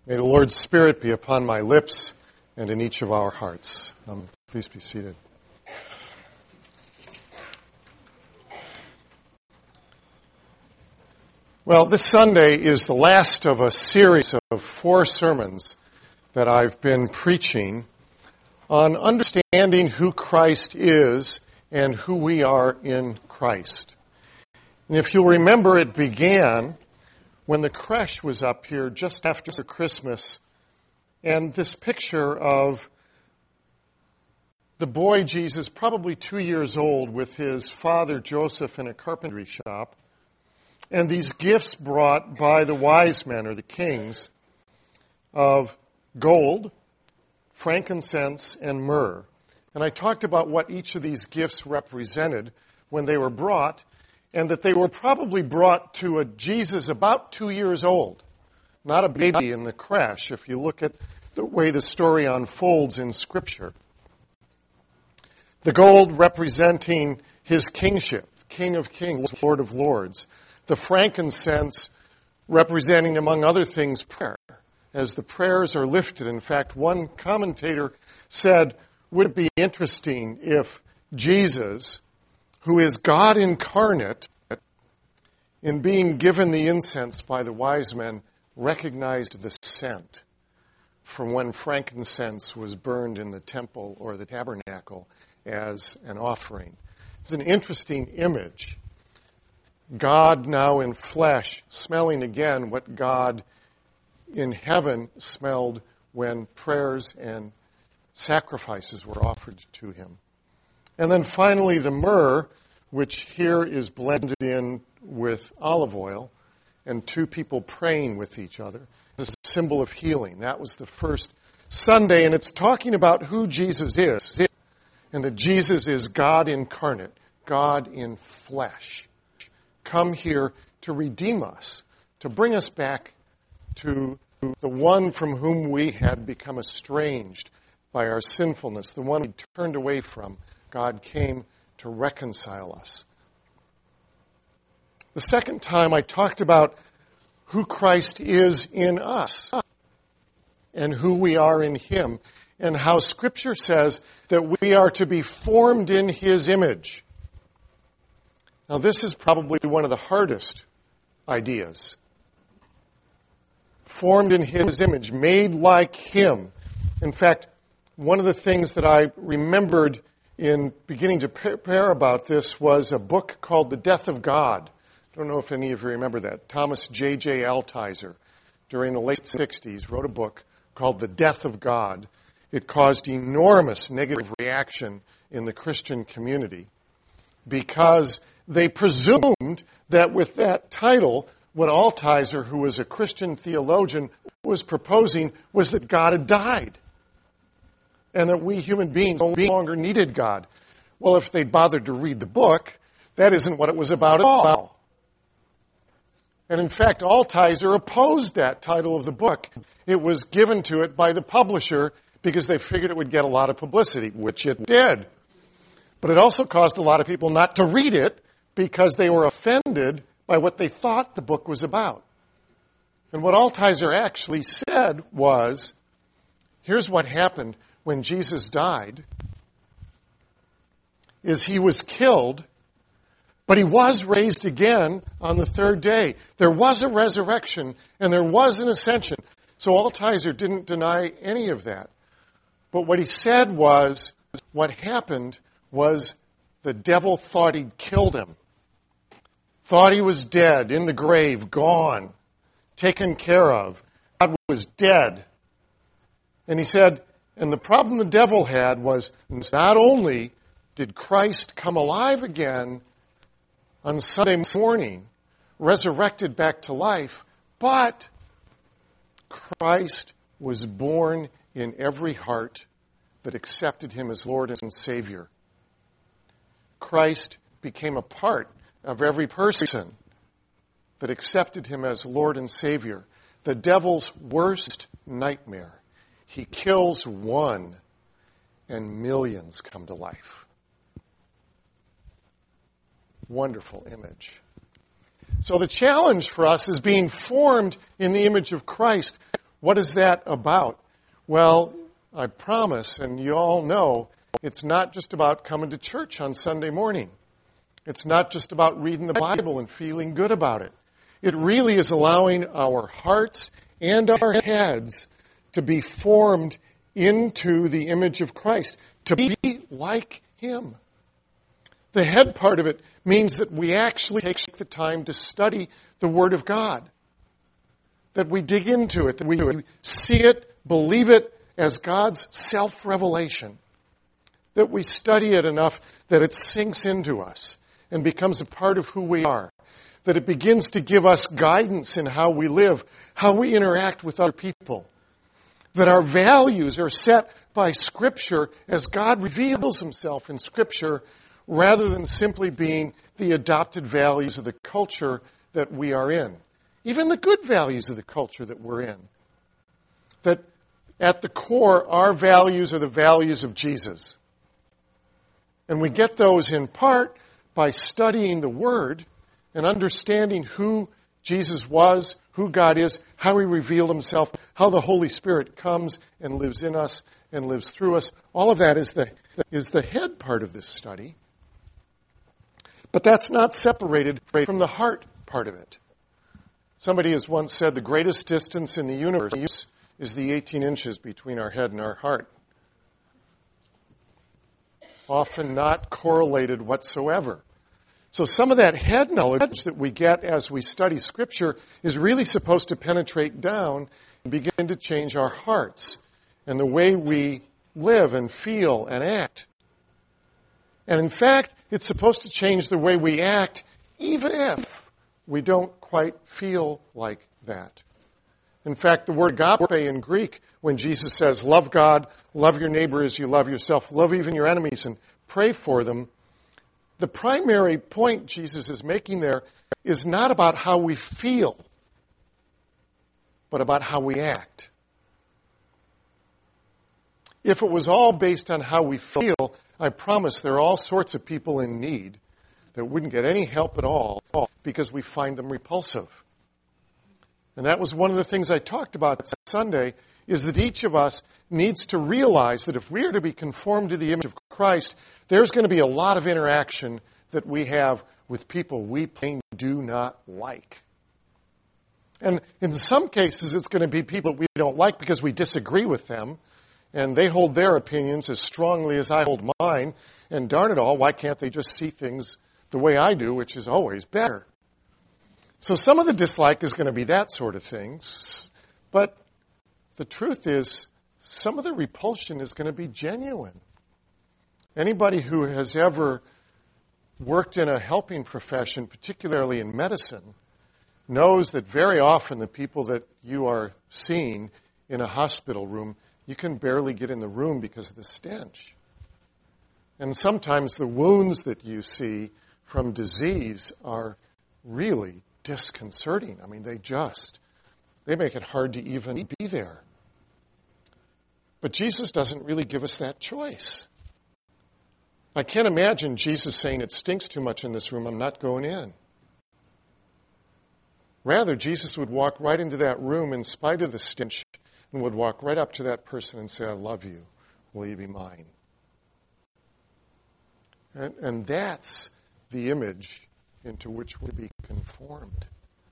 May the Lord's Spirit be upon my lips and in each of our hearts. Please be seated. Well, this Sunday is the last of a series of 4 sermons that I've been preaching on understanding who Christ is and who we are in Christ. And if you'll remember, it began when the creche was up here just after Christmas, and this picture of the boy Jesus, probably 2 years old, with his father Joseph in a carpentry shop, and these gifts brought by the wise men, or the kings, of gold, frankincense, and myrrh. And I talked about what each of these gifts represented when they were brought, and that they were probably brought to a Jesus about 2 years old, not a baby in the creche, if you look at the way the story unfolds in Scripture. The gold representing his kingship, King of Kings, Lord of Lords. The frankincense representing, among other things, prayer, as the prayers are lifted. In fact, one commentator said, would it be interesting if Jesus, who is God incarnate, in being given the incense by the wise men, recognized the scent from when frankincense was burned in the temple or the tabernacle as an offering. It's an interesting image. God now in flesh, smelling again what God in heaven smelled when prayers and sacrifices were offered to him. And then finally the myrrh, which here is blended in with olive oil, and 2 people praying with each other. It's a symbol of healing. That was the first Sunday, and it's talking about who Jesus is, and that Jesus is God incarnate, God in flesh, come here to redeem us, to bring us back to the one from whom we had become estranged by our sinfulness, the one we turned away from. God came to reconcile us. The second time I talked about who Christ is in us and who we are in him, and how Scripture says that we are to be formed in his image. Now, this is probably one of the hardest ideas. Formed in his image, made like him. In fact, one of the things that I remembered in beginning to prepare about this was a book called The Death of God. I don't know if any of you remember that. Thomas J.J. Altizer, during the late 60s, wrote a book called The Death of God. It caused enormous negative reaction in the Christian community because they presumed that with that title, what Altizer, who was a Christian theologian, was proposing was that God had died and that we human beings no longer needed God. Well, if they bothered to read the book, that isn't what it was about at all. And in fact, Altizer opposed that title of the book. It was given to it by the publisher because they figured it would get a lot of publicity, which it did. But it also caused a lot of people not to read it because they were offended by what they thought the book was about. And what Altizer actually said was, here's what happened when Jesus died, is he was killed, but he was raised again on the 3rd day. There was a resurrection and there was an ascension. So Altizer didn't deny any of that. But what he said was, what happened was the devil thought he'd killed him. Thought he was dead, in the grave, gone, taken care of. God was dead. And he said, and the problem the devil had was not only did Christ come alive again on Sunday morning, resurrected back to life, but Christ was born in every heart that accepted him as Lord and Savior. Christ became a part of every person that accepted him as Lord and Savior. The devil's worst nightmare. He kills one and millions come to life. Wonderful image. So the challenge for us is being formed in the image of Christ. What is that about? Well, I promise, and you all know, it's not just about coming to church on Sunday morning. It's not just about reading the Bible and feeling good about it. It really is allowing our hearts and our heads to be formed into the image of Christ, to be like Him. The head part of it means that we actually take the time to study the Word of God, that we dig into it, that we see it, believe it as God's self-revelation, that we study it enough that it sinks into us and becomes a part of who we are, that it begins to give us guidance in how we live, how we interact with other people, that our values are set by Scripture as God reveals Himself in Scripture rather than simply being the adopted values of the culture that we are in. Even the good values of the culture that we're in. That at the core, our values are the values of Jesus. And we get those in part by studying the Word and understanding who Jesus was, who God is, how He revealed Himself, how the Holy Spirit comes and lives in us and lives through us. All of that is the head part of this study. But that's not separated from the heart part of it. Somebody has once said the greatest distance in the universe is the 18 inches between our head and our heart. Often not correlated whatsoever. So some of that head knowledge that we get as we study Scripture is really supposed to penetrate down and begin to change our hearts and the way we live and feel and act. And in fact, it's supposed to change the way we act even if we don't quite feel like that. In fact, the word agape in Greek, when Jesus says, love God, love your neighbor as you love yourself, love even your enemies and pray for them, the primary point Jesus is making there is not about how we feel, but about how we act. If it was all based on how we feel, I promise there are all sorts of people in need that wouldn't get any help at all because we find them repulsive. And that was one of the things I talked about Sunday, is that each of us needs to realize that if we are to be conformed to the image of Christ, there's going to be a lot of interaction that we have with people we plain do not like. And in some cases, it's going to be people that we don't like because we disagree with them, and they hold their opinions as strongly as I hold mine, and darn it all, why can't they just see things the way I do, which is always better? So some of the dislike is going to be that sort of thing, but the truth is, some of the repulsion is going to be genuine. Anybody who has ever worked in a helping profession, particularly in medicine, knows that very often the people that you are seeing in a hospital room, you can barely get in the room because of the stench. And sometimes the wounds that you see from disease are really disconcerting. I mean, they make it hard to even be there. But Jesus doesn't really give us that choice. I can't imagine Jesus saying, it stinks too much in this room, I'm not going in. Rather, Jesus would walk right into that room in spite of the stench and would walk right up to that person and say, I love you. Will you be mine? And that's the image into which we'll be conformed.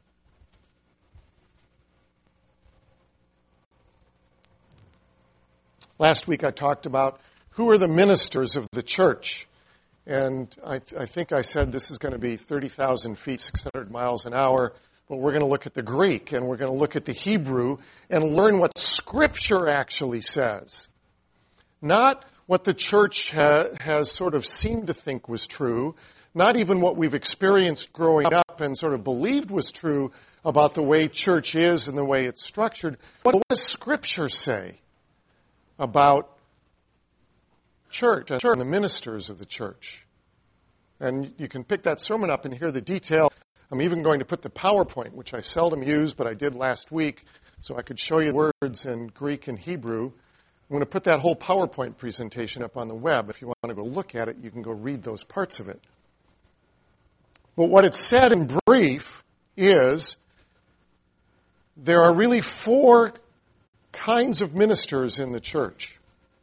Last week I talked about who are the ministers of the church. And I think I said this is going to be 30,000 feet, 600 miles an hour. But we're going to look at the Greek and we're going to look at the Hebrew and learn what Scripture actually says. Not what the church has sort of seemed to think was true, not even what we've experienced growing up and sort of believed was true about the way church is and the way it's structured. What does Scripture say about church and the ministers of the church? And you can pick that sermon up and hear the detail. I'm even going to put the PowerPoint, which I seldom use, but I did last week, so I could show you words in Greek and Hebrew. I'm going to put that whole PowerPoint presentation up on the web. If you want to go look at it, you can go read those parts of it. But what it said in brief is there are really four kinds of ministers in the church.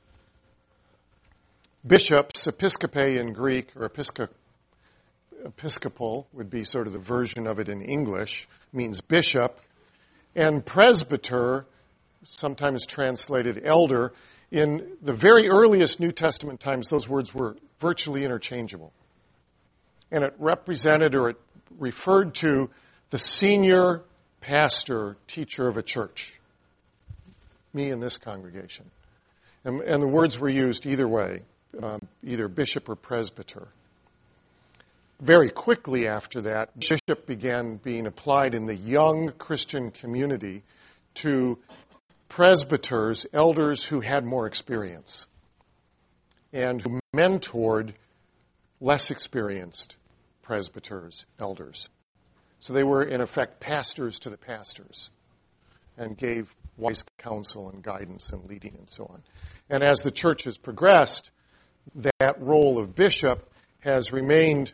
Bishops, episkope in Greek, or episcopal would be sort of the version of it in English, means bishop, and presbyter, sometimes translated elder. In the very earliest New Testament times, those words were virtually interchangeable. And it represented or it referred to the senior pastor, teacher of a church. Me in this congregation. And the words were used either way, either bishop or presbyter. Very quickly after that, bishop began being applied in the young Christian community to presbyters, elders who had more experience and who mentored less experienced presbyters, elders. So they were, in effect, pastors to the pastors and gave wise counsel and guidance and leading and so on. And as the church has progressed, that role of bishop has remained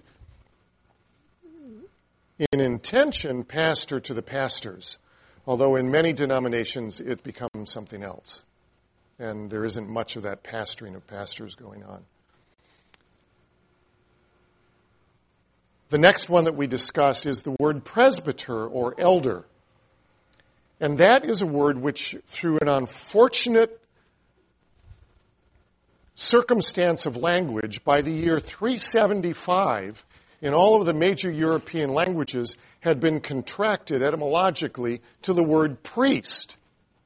in intention pastor to the pastors, although in many denominations it becomes something else. And there isn't much of that pastoring of pastors going on. The next one that we discussed is the word presbyter or elder. And that is a word which, through an unfortunate circumstance of language, by the year 375, in all of the major European languages, had been contracted etymologically to the word priest.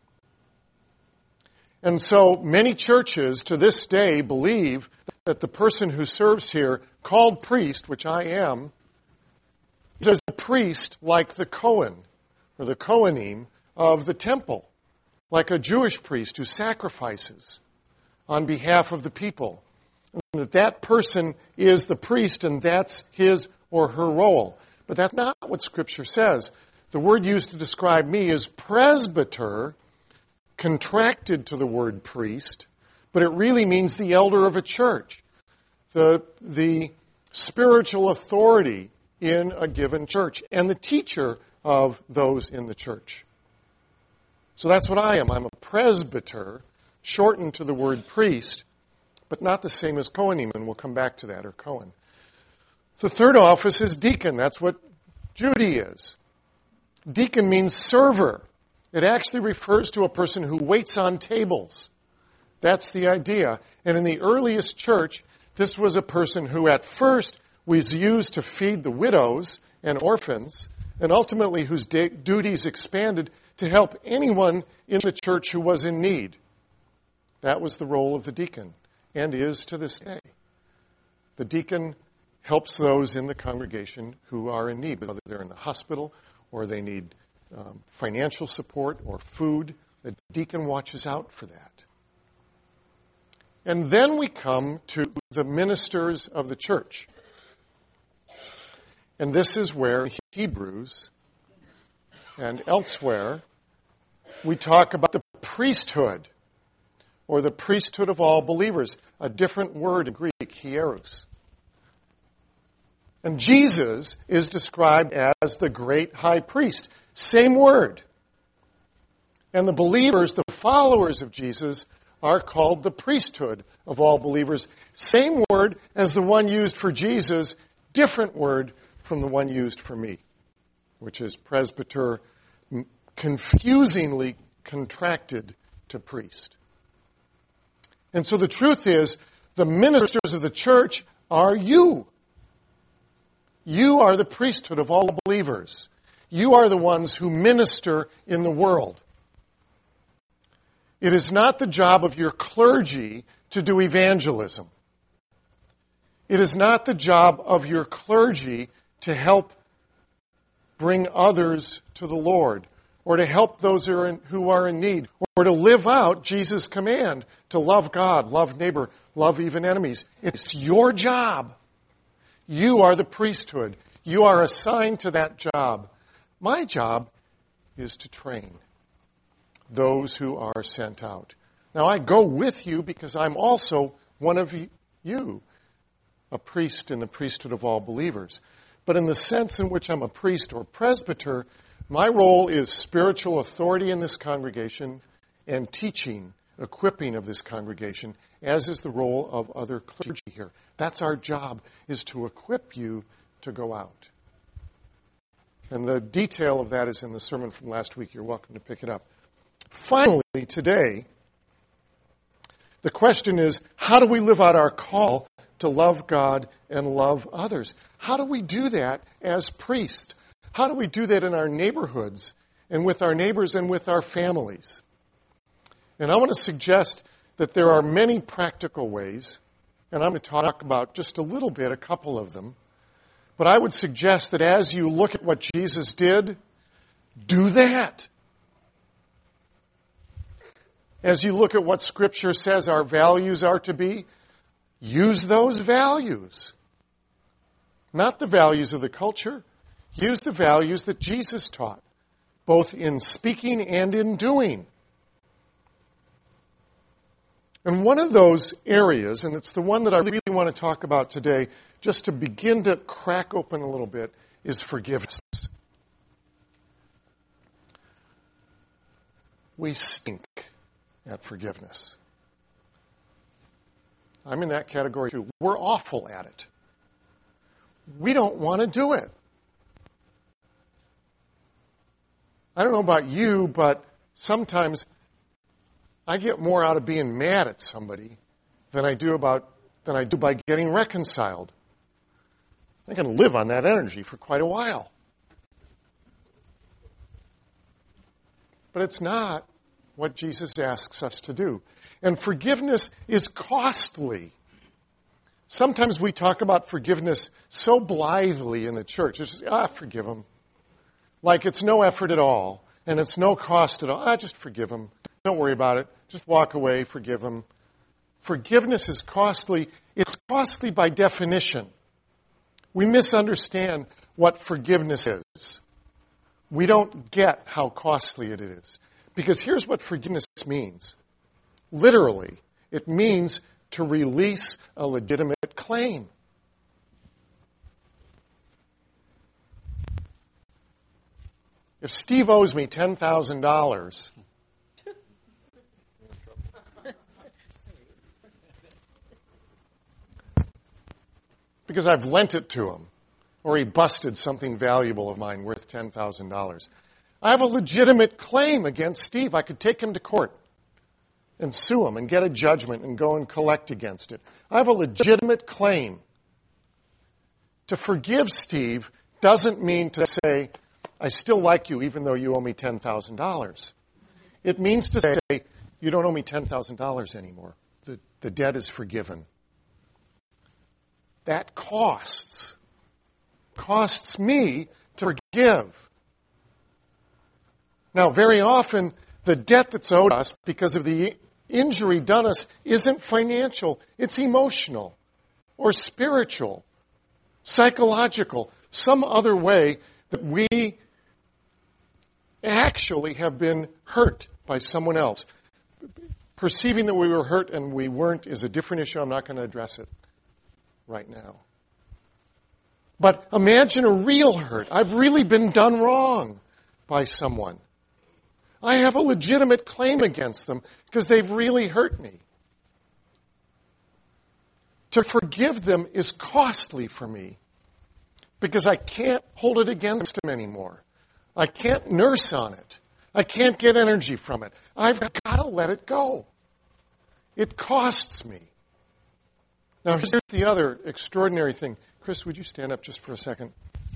And so many churches to this day believe that the person who serves here, called priest, which I am, is a priest like the Cohen, or the Kohanim of the temple, like a Jewish priest who sacrifices on behalf of the people. And that person is the priest, and that's his or her role. But that's not what Scripture says. The word used to describe me is presbyter, contracted to the word priest, but it really means the elder of a church, the spiritual authority in a given church, and the teacher of those in the church. So that's what I am. I'm a presbyter, shortened to the word priest, but not the same as Kohanim, and we'll come back to that, or Cohen. The third office is deacon. That's what Judy is. Deacon means server. It actually refers to a person who waits on tables. That's the idea. And in the earliest church, this was a person who at first was used to feed the widows and orphans, and ultimately whose duties expanded to help anyone in the church who was in need. That was the role of the deacon, and is to this day. The deacon helps those in the congregation who are in need, whether they're in the hospital or they need financial support or food. The deacon watches out for that. And then we come to the ministers of the church. And this is where Hebrews and elsewhere we talk about the priesthood, or the priesthood of all believers, a different word in Greek, hieros. And Jesus is described as the great high priest. Same word. And the believers, the followers of Jesus, are called the priesthood of all believers. Same word as the one used for Jesus, different word from the one used for me, which is presbyter, confusingly contracted to priest. And so the truth is, the ministers of the church are you. You are the priesthood of all believers. You are the ones who minister in the world. It is not the job of your clergy to do evangelism. It is not the job of your clergy to help bring others to the Lord, or to help those who are in need, or to live out Jesus' command to love God, love neighbor, love even enemies. It's your job. You are the priesthood. You are assigned to that job. My job is to train those who are sent out. Now, I go with you because I'm also one of you, a priest in the priesthood of all believers. But in the sense in which I'm a priest or presbyter, my role is spiritual authority in this congregation and teaching, equipping of this congregation, as is the role of other clergy here. That's our job, is to equip you to go out. And the detail of that is in the sermon from last week. You're welcome to pick it up. Finally, today, the question is, how do we live out our call to love God and love others? How do we do that as priests? How do we do that in our neighborhoods and with our neighbors and with our families? And I want to suggest that there are many practical ways, and I'm going to talk about just a little bit, a couple of them. But I would suggest that as you look at what Jesus did, do that. As you look at what Scripture says our values are to be, use those values. Not the values of the culture. Use the values that Jesus taught, both in speaking and in doing. And one of those areas, and it's the one that I really want to talk about today, just to begin to crack open a little bit, is forgiveness. We stink at forgiveness. I'm in that category too. We're awful at it. We don't want to do it. I don't know about you, but sometimes I get more out of being mad at somebody than I do by getting reconciled. I can live on that energy for quite a while. But it's not what Jesus asks us to do. And forgiveness is costly. Sometimes we talk about forgiveness so blithely in the church. It's just, forgive them. Like it's no effort at all, and it's no cost at all. Just forgive them. Don't worry about it. Just walk away, forgive them. Forgiveness is costly. It's costly by definition. We misunderstand what forgiveness is. We don't get how costly it is. Because here's what forgiveness means. Literally, it means to release a legitimate claim. If Steve owes me $10,000, because I've lent it to him, or he busted something valuable of mine worth $10,000, I have a legitimate claim against Steve. I could take him to court and sue him and get a judgment and go and collect against it. I have a legitimate claim. To forgive Steve doesn't mean to say, I still like you even though you owe me $10,000. It means to say, you don't owe me $10,000 anymore. The debt is forgiven. That costs me to forgive. Now, very often, the debt that's owed us because of the injury done us isn't financial. It's emotional or spiritual, psychological, some other way that we actually have been hurt by someone else. Perceiving that we were hurt and we weren't is a different issue. I'm not going to address it right now. But imagine a real hurt. I've really been done wrong by someone. I have a legitimate claim against them because they've really hurt me. To forgive them is costly for me because I can't hold it against them anymore. I can't nurse on it. I can't get energy from it. I've got to let it go. It costs me. Now, here's the other extraordinary thing. Chris, would you stand up just for a second?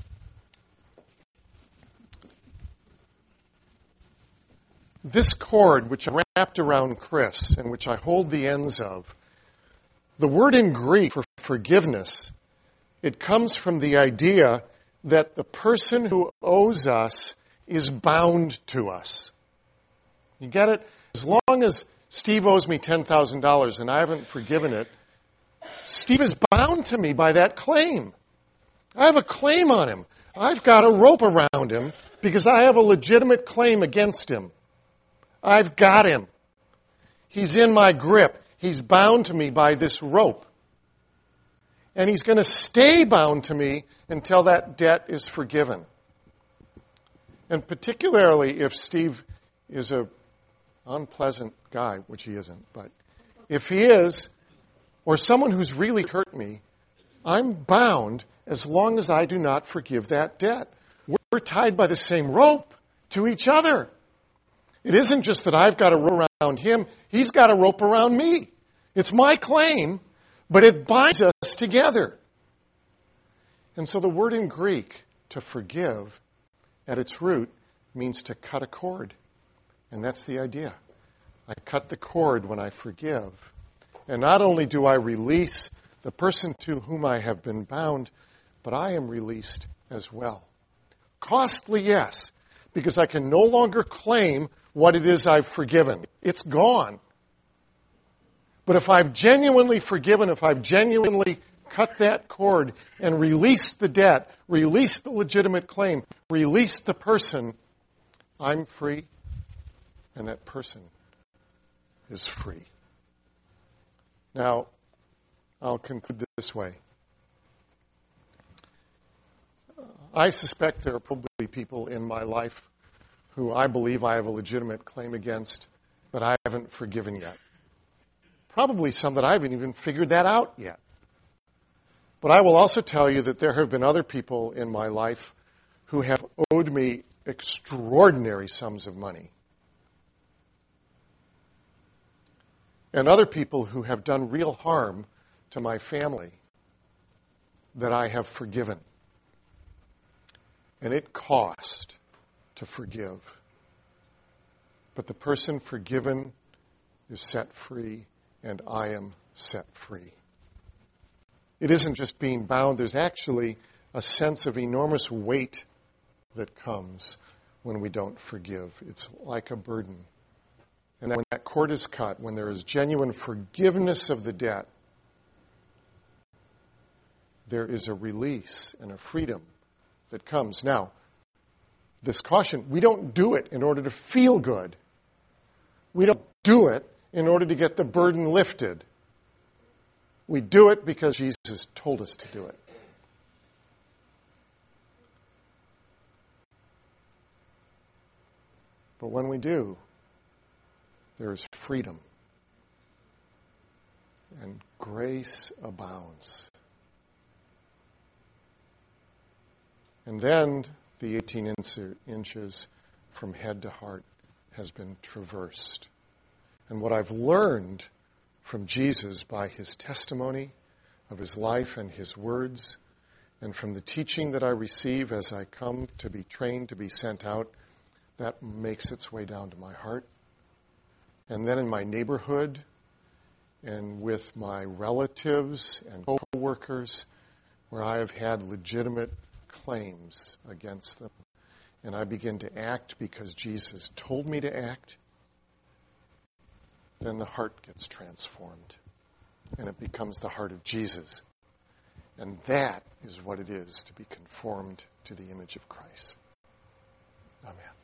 This cord, which I wrapped around Chris and which I hold the ends of, the word in Greek for forgiveness, it comes from the idea that the person who owes us is bound to us. You get it? As long as Steve owes me $10,000 and I haven't forgiven it, Steve is bound to me by that claim. I have a claim on him. I've got a rope around him because I have a legitimate claim against him. I've got him. He's in my grip. He's bound to me by this rope. And he's going to stay bound to me until that debt is forgiven. And particularly if Steve is a unpleasant guy, which he isn't, but if he is, or someone who's really hurt me, I'm bound as long as I do not forgive that debt. We're tied by the same rope to each other. It isn't just that I've got a rope around him, he's got a rope around me. It's my claim, but it binds us together. And so the word in Greek, to forgive, at its root, means to cut a cord. And that's the idea. I cut the cord when I forgive. And not only do I release the person to whom I have been bound, but I am released as well. Costly, yes, because I can no longer claim what it is I've forgiven. It's gone. But if I've genuinely forgiven, if I've genuinely cut that cord and released the debt, released the legitimate claim, released the person, I'm free, and that person is free. Now, I'll conclude this way. I suspect there are probably people in my life who I believe I have a legitimate claim against that I haven't forgiven yet. Probably some that I haven't even figured that out yet. But I will also tell you that there have been other people in my life who have owed me extraordinary sums of money. And other people who have done real harm to my family that I have forgiven. And it cost to forgive. But the person forgiven is set free, and I am set free. It isn't just being bound. There's actually a sense of enormous weight that comes when we don't forgive. It's like a burden. And when that cord is cut, when there is genuine forgiveness of the debt, there is a release and a freedom that comes. Now, this caution, we don't do it in order to feel good. We don't do it in order to get the burden lifted. We do it because Jesus told us to do it. But when we do, there is freedom. And grace abounds. And then the 18 inches from head to heart has been traversed. And what I've learned from Jesus by his testimony of his life and his words, and from the teaching that I receive as I come to be trained to be sent out, that makes its way down to my heart. And then in my neighborhood and with my relatives and co-workers, where I have had legitimate claims against them, and I begin to act because Jesus told me to act, then the heart gets transformed, and it becomes the heart of Jesus. And that is what it is to be conformed to the image of Christ. Amen.